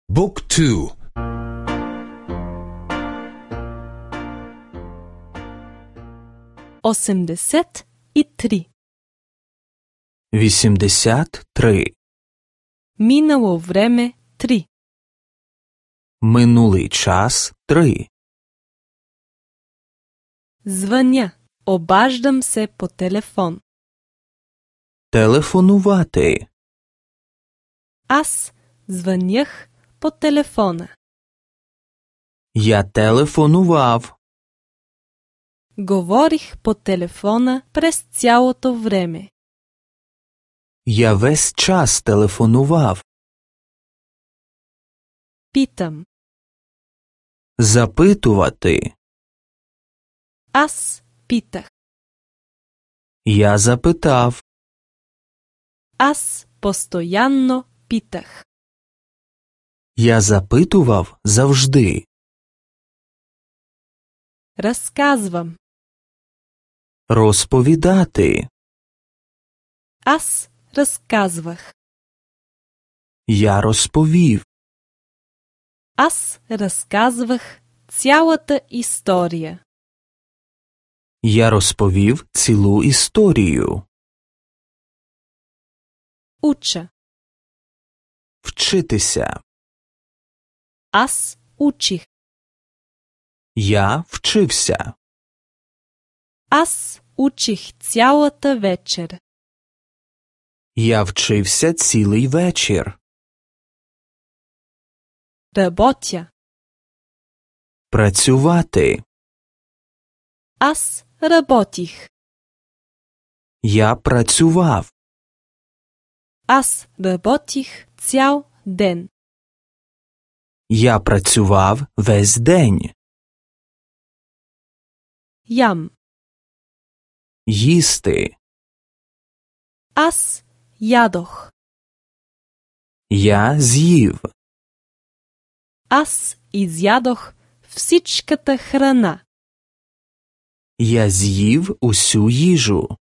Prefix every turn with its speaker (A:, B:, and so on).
A: บุ๊กทู
B: 83
C: 83.
B: Минало време 3
C: Минулий час 3.
B: Звъня. Обаждам се по телефон.
C: Телефонувати.
B: Аз звънях по телефона.
C: Я телефонував.
B: Говорих по телефона през цялото време.
C: Я весь час телефонував.
B: Питам.
C: Запитувати.
B: Аз питах.
C: Я запитав.
B: Аз постоянно питах.
C: Я запитував завжди.
B: Разказвам.
C: Розповідати.
B: Аз разказвах.
C: Я розповів.
B: Аз разказвах цялата история.
C: Я розповів цілу історію.
B: Уча.
C: Вчитися.
B: Аз учих.
C: Я вчився.
B: Аз учих цялата вечер.
C: Я вчився цілий вечір.
B: Работя.
C: Працювати.
B: Аз работих.
C: Я працював.
B: Аз работих цял ден.
C: Я працював весь день.
B: Ям.
C: Їсти.
B: Аз ядох.
C: Я з'їв.
B: Аз изядох всичката храна.
C: Я з'їв усю їжу.